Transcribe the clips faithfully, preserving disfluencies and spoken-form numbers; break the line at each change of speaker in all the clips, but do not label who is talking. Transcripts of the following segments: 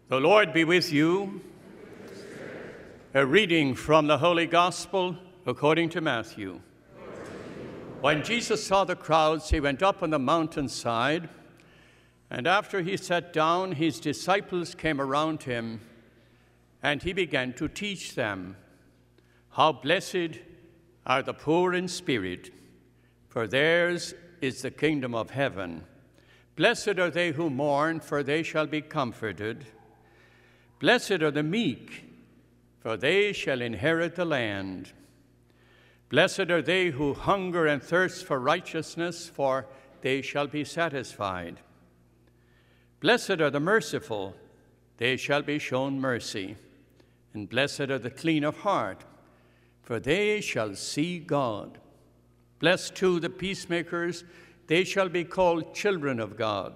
The Lord be with you. A reading from the Holy Gospel according to Matthew. When Jesus saw the crowds, he went up on the mountainside, and after he sat down, his disciples came around him, and he began to teach them, "How blessed are the poor in spirit, for theirs is the kingdom of heaven. Blessed are they who mourn, for they shall be comforted. Blessed are the meek, for they shall inherit the land. Blessed are they who hunger and thirst for righteousness, for they shall be satisfied. Blessed are the merciful, they shall be shown mercy. And blessed are the clean of heart, for they shall see God. Blessed too the peacemakers, they shall be called children of God.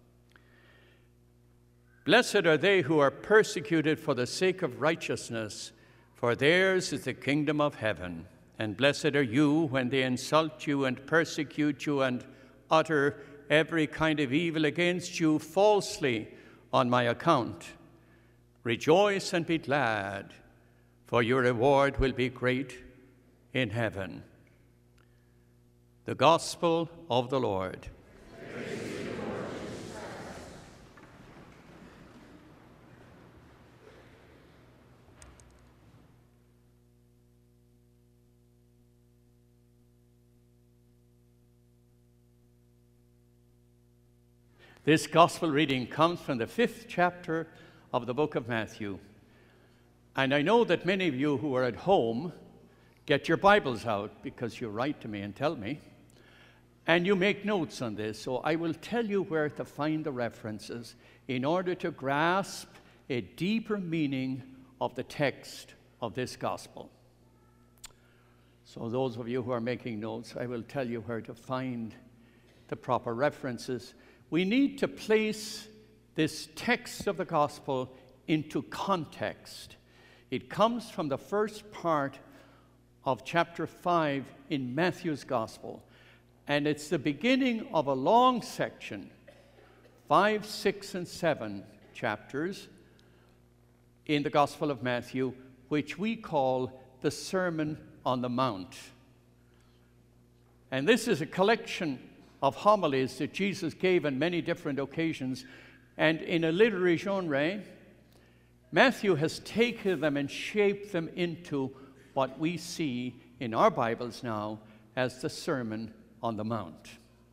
Blessed are they who are persecuted for the sake of righteousness, for theirs is the kingdom of heaven. And blessed are you when they insult you and persecute you and utter every kind of evil against you falsely on my account. Rejoice and be glad, for your reward will be great in heaven." The Gospel of the Lord. This gospel reading comes from the fifth chapter of the book of Matthew. And I know that many of you who are at home get your Bibles out because you write to me and tell me, and you make notes on this. So I will tell you where to find the references in order to grasp a deeper meaning of the text of this gospel. So those of you who are making notes, I will tell you where to find the proper references. We need to place this text of the gospel into context. It comes from the first part of chapter five in Matthew's gospel, and it's the beginning of a long section, five, six, and seven chapters in the Gospel of Matthew, which we call the Sermon on the Mount. And this is a collection of homilies that Jesus gave on many different occasions. And in a literary genre, Matthew has taken them and shaped them into what we see in our Bibles now as the Sermon on the Mount.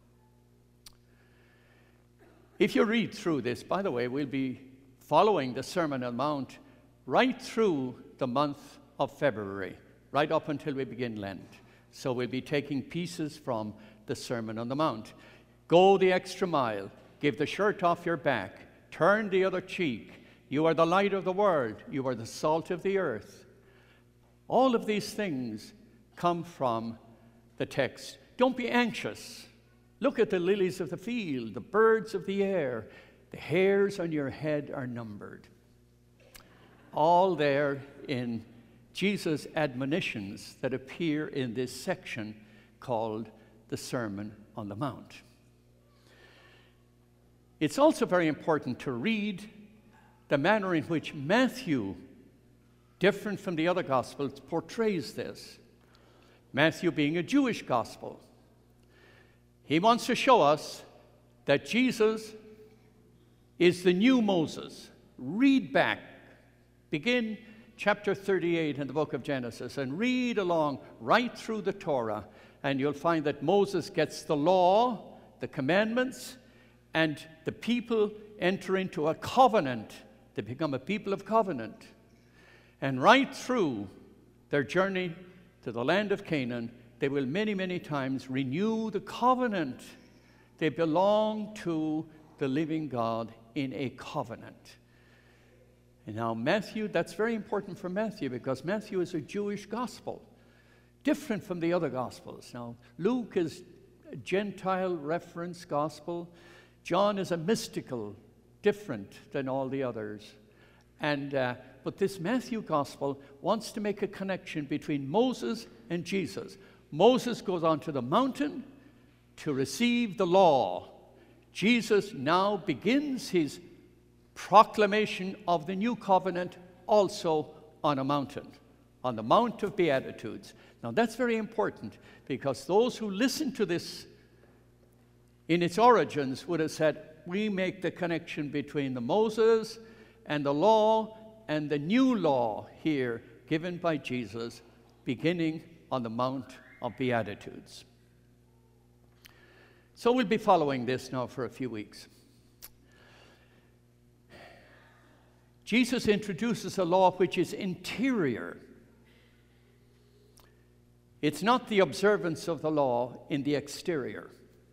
If you read through this, by the way, we'll be following the Sermon on the Mount right through the month of February, right up until we begin Lent. So we'll be taking pieces from the Sermon on the Mount. Go the extra mile, give the shirt off your back, turn the other cheek. You are the light of the world, you are the salt of the earth. All of these things come from the text. Don't be anxious. Look at the lilies of the field, the birds of the air. The hairs on your head are numbered. All there in Jesus' admonitions that appear in this section called the Sermon on the Mount. It's also very important to read the manner in which Matthew, different from the other Gospels, portrays this. Matthew being a Jewish Gospel, he wants to show us that Jesus is the new Moses. Read back, begin chapter thirty-eight in the book of Genesis, and read along right through the Torah, and you'll find that Moses gets the law, the commandments, and the people enter into a covenant. They become a people of covenant. And right through their journey to the land of Canaan, they will many, many times renew the covenant. They belong to the living God in a covenant. And now Matthew, that's very important for Matthew because Matthew is a Jewish gospel, different from the other Gospels. Now, Luke is a Gentile reference gospel. John is a mystical, different than all the others. And, uh, but this Matthew Gospel wants to make a connection between Moses and Jesus. Moses goes onto the mountain to receive the law. Jesus now begins his proclamation of the new covenant also on a mountain, on the Mount of Beatitudes. Now that's very important, because those who listen to this in its origins would have said, we make the connection between the Moses and the law and the new law here given by Jesus, beginning on the Mount of Beatitudes. So we'll be following this now for a few weeks. Jesus introduces a law which is interior. It's not the observance of the law in the exterior.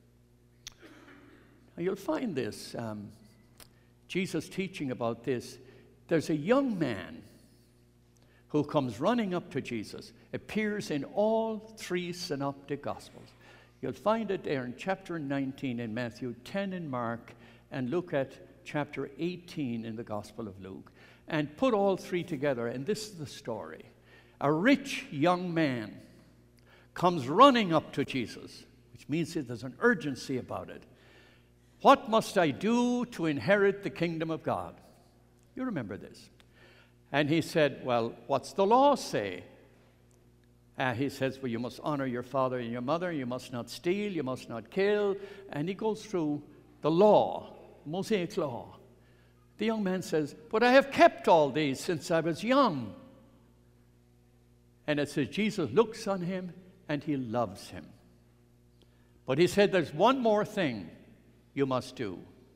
Now you'll find this, um, Jesus teaching about this. There's a young man who comes running up to Jesus, appears in all three synoptic gospels. You'll find it there in chapter nineteen in Matthew, ten in Mark, and look at chapter eighteen in the Gospel of Luke. And put all three together, and this is the story. A rich young man comes running up to Jesus, which means that there's an urgency about it. What must I do to inherit the kingdom of God? You remember this. And he said, well, what's the law say? Uh, he says, well, you must honor your father and your mother, you must not steal, you must not kill. And he goes through the law, Mosaic law. The young man says, but I have kept all these since I was young. And it says Jesus looks on him and he loves him. But he said, there's one more thing you must do.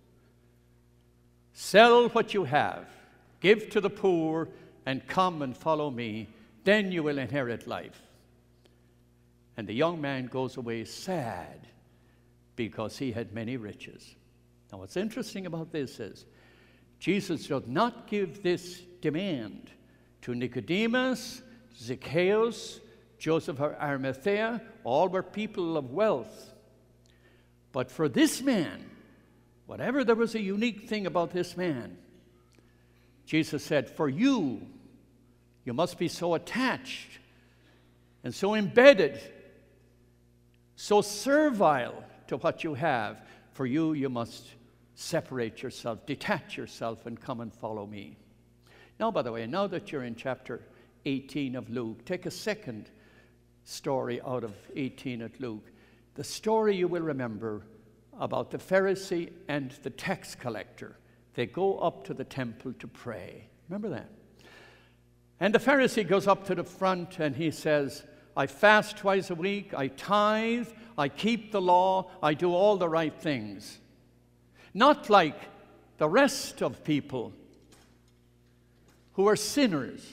Sell what you have, give to the poor, and come and follow me. Then you will inherit life. And the young man goes away sad because he had many riches. Now what's interesting about this is Jesus does not give this demand to Nicodemus, Zacchaeus, Joseph of Arimathea. All were people of wealth. But for this man, whatever there was a unique thing about this man, Jesus said, for you, you must be so attached and so embedded, so servile to what you have. For you, you must separate yourself, detach yourself, and come and follow me. Now, by the way, now that you're in chapter eighteen of Luke, take a second story out of eighteen at Luke. The story you will remember about the Pharisee and the tax collector. They go up to the temple to pray. Remember that? And the Pharisee goes up to the front and he says, I fast twice a week, I tithe, I keep the law, I do all the right things. Not like the rest of people who are sinners.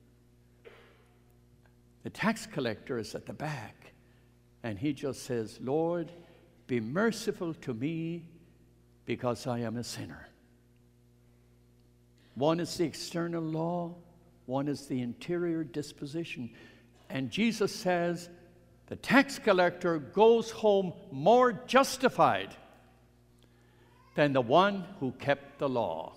The tax collector is at the back and he just says, Lord, be merciful to me because I am a sinner. One is the external law, one is the interior disposition. And Jesus says the tax collector goes home more justified than the one who kept the law.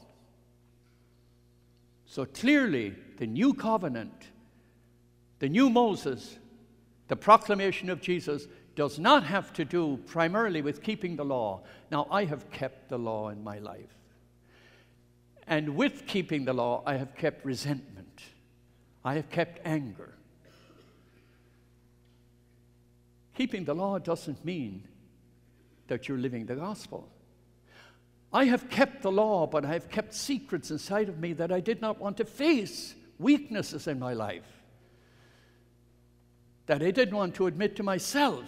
So clearly, the new covenant, the new Moses, the proclamation of Jesus does not have to do primarily with keeping the law. Now, I have kept the law in my life. And with keeping the law, I have kept resentment. I have kept anger. Keeping the law doesn't mean that you're living the gospel. I have kept the law, but I have kept secrets inside of me that I did not want to face, weaknesses in my life that I didn't want to admit to myself,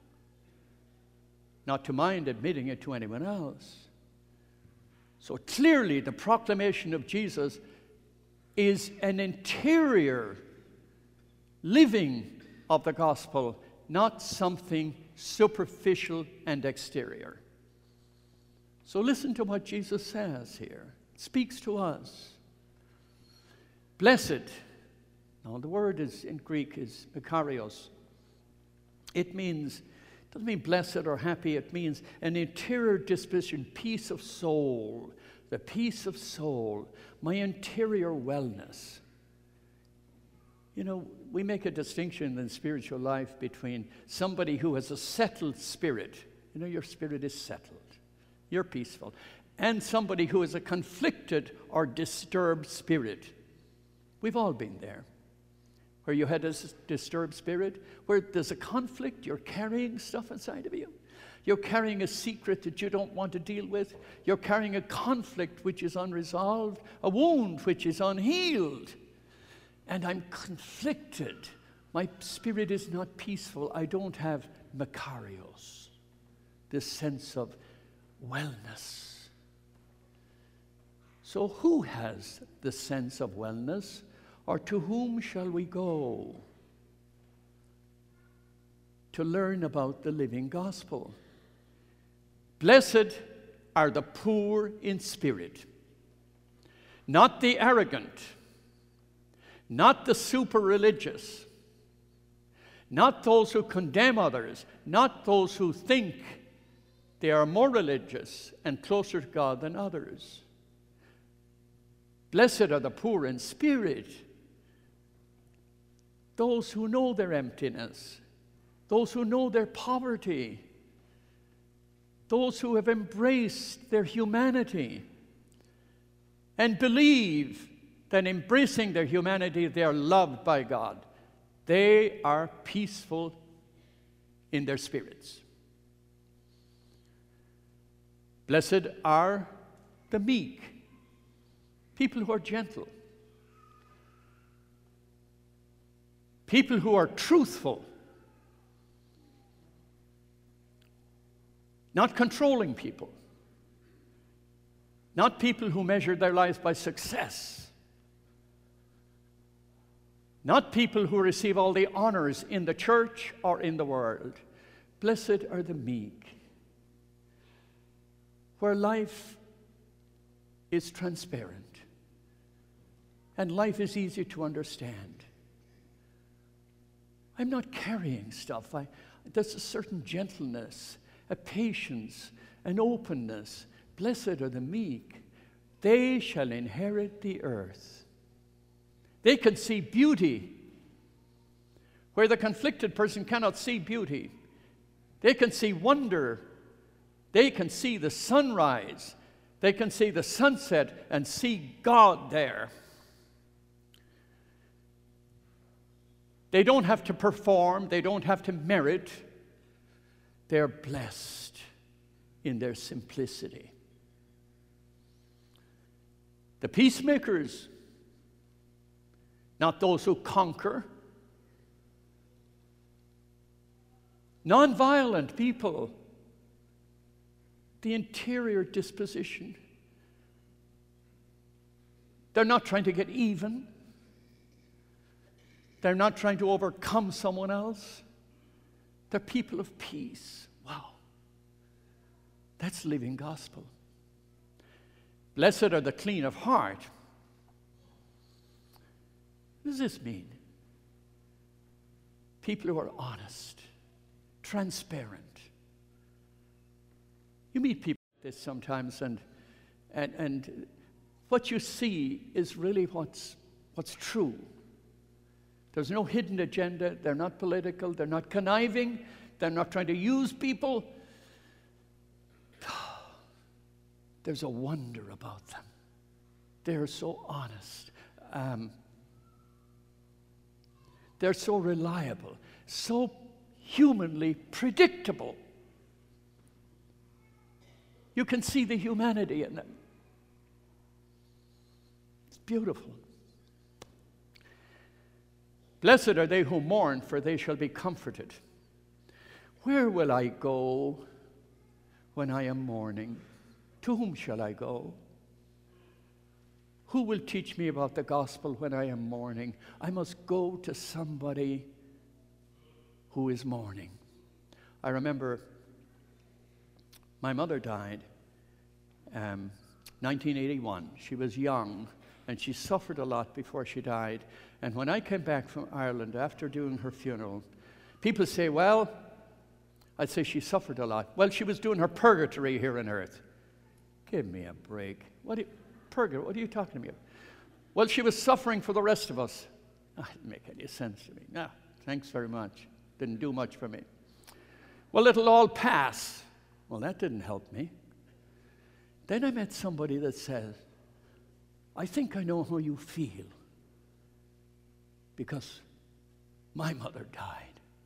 not to mind admitting it to anyone else. So clearly, the proclamation of Jesus is an interior living of the gospel, not something superficial and exterior. So listen to what Jesus says here. It speaks to us. Blessed. Now the word is in Greek is makarios. It means, it doesn't mean blessed or happy. It means an interior disposition, peace of soul. The peace of soul, my interior wellness. You know, we make a distinction in spiritual life between somebody who has a settled spirit. You know, your spirit is settled. You're peaceful. and somebody who is a conflicted or disturbed spirit. We've all been there, where you had a disturbed spirit, where there's a conflict, you're carrying stuff inside of you. You're carrying a secret that you don't want to deal with. You're carrying a conflict which is unresolved, a wound which is unhealed. And I'm conflicted. My spirit is not peaceful. I don't have makarios, this sense of wellness. So who has the sense of wellness, or to whom shall we go to learn about the living gospel? Blessed are the poor in spirit, not the arrogant, not the super religious, not those who condemn others, not those who think they are more religious and closer to God than others. Blessed are the poor in spirit, those who know their emptiness, those who know their poverty, those who have embraced their humanity and believe that embracing their humanity, they are loved by God. They are peaceful in their spirits. Blessed are the meek, people who are gentle, people who are truthful, not controlling people, not people who measure their lives by success, not people who receive all the honors in the church or in the world. Blessed are the meek, where life is transparent and life is easy to understand. I'm not carrying stuff. I, there's a certain gentleness, a patience, an openness. Blessed are the meek. They shall inherit the earth. They can see beauty where the conflicted person cannot see beauty. They can see wonder. They can see the sunrise. They can see the sunset and see God there. They don't have to perform. They don't have to merit. They're blessed in their simplicity. The peacemakers, not those who conquer. Nonviolent people, the interior disposition. They're not trying to get even. They're not trying to overcome someone else. They're people of peace. Wow. That's living gospel. Blessed are the clean of heart. What does this mean? People who are honest, transparent. You meet people like this sometimes, and, and, and what you see is really what's, what's true. There's no hidden agenda. They're not political. They're not conniving. They're not trying to use people. There's a wonder about them. They're so honest. Um, they're so reliable, so humanly predictable. You can see the humanity in them. It's beautiful. Blessed are they who mourn, for they shall be comforted. Where will I go when I am mourning? To whom shall I go? Who will teach me about the gospel when I am mourning? I must go to somebody who is mourning. I remember my mother died um, nineteen eighty-one. She was young, and she suffered a lot before she died. And when I came back from Ireland after doing her funeral, people say, well, I'd say she suffered a lot. Well, she was doing her purgatory here on earth. Give me a break. What do you, purgatory, what are you talking about? Well, she was suffering for the rest of us. That didn't make any sense to me. No, thanks very much. Didn't do much for me. Well, it'll all pass. Well, that didn't help me. Then I met somebody that said, I think I know how you feel because my mother died.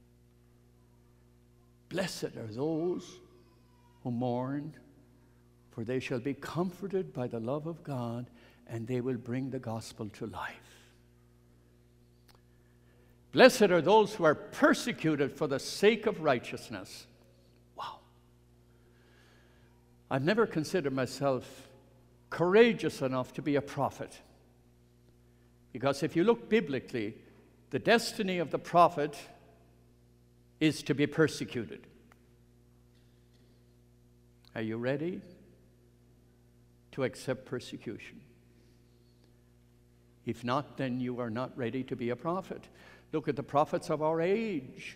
Blessed are those who mourn, for they shall be comforted by the love of God, and they will bring the gospel to life. Blessed are those who are persecuted for the sake of righteousness. Wow. I've never considered myself courageous enough to be a prophet. Because if you look biblically, the destiny of the prophet is to be persecuted. Are you ready to accept persecution? If not, then you are not ready to be a prophet. Look at the prophets of our age.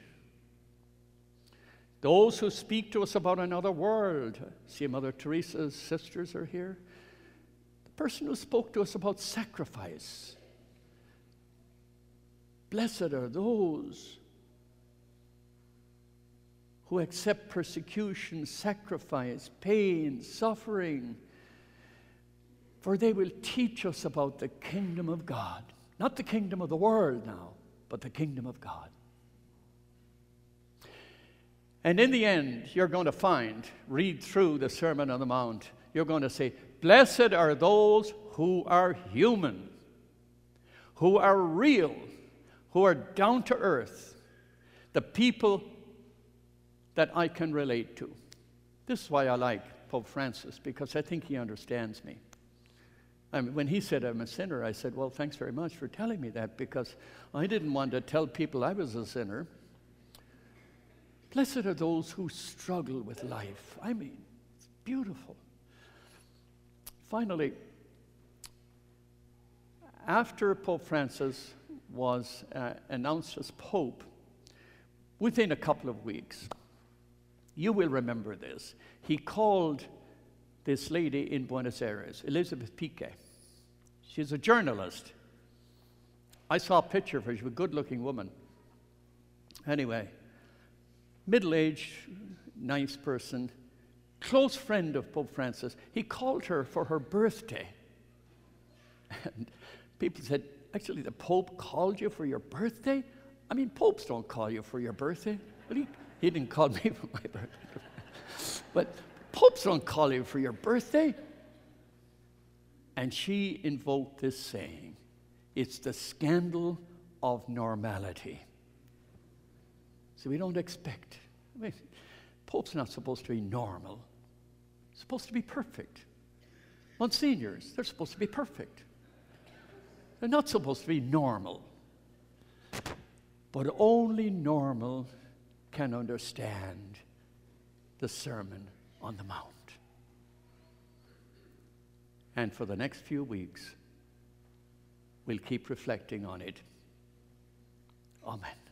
Those who speak to us about another world. See, Mother Teresa's sisters are here. The person who spoke to us about sacrifice. Blessed are those who accept persecution, sacrifice, pain, suffering, for they will teach us about the kingdom of God. Not the kingdom of the world now, but the kingdom of God. And in the end, you're going to find, read through the Sermon on the Mount, you're going to say, blessed are those who are human, who are real, who are down to earth, the people that I can relate to. This is why I like Pope Francis, because I think he understands me. I mean, when he said I'm a sinner, I said, well, thanks very much for telling me that, because I didn't want to tell people I was a sinner. Blessed are those who struggle with life. I mean, it's beautiful. Finally, after Pope Francis was uh, announced as Pope, within a couple of weeks, you will remember this, he called this lady in Buenos Aires, Elizabeth Piqué. She's a journalist. I saw a picture of her. She was a good-looking woman. Anyway, middle-aged, nice person, close friend of Pope Francis. He called her for her birthday. And people said, actually, the Pope called you for your birthday? I mean, popes don't call you for your birthday. Well, he, he didn't call me for my birthday. But popes don't call you for your birthday. And she invoked this saying, it's the scandal of normality. So we don't expect. I mean, Pope's not supposed to be normal. He's supposed to be perfect. Monsignors, they're supposed to be perfect. They're not supposed to be normal. But only normal can understand the Sermon on the Mount. And for the next few weeks, we'll keep reflecting on it. Amen.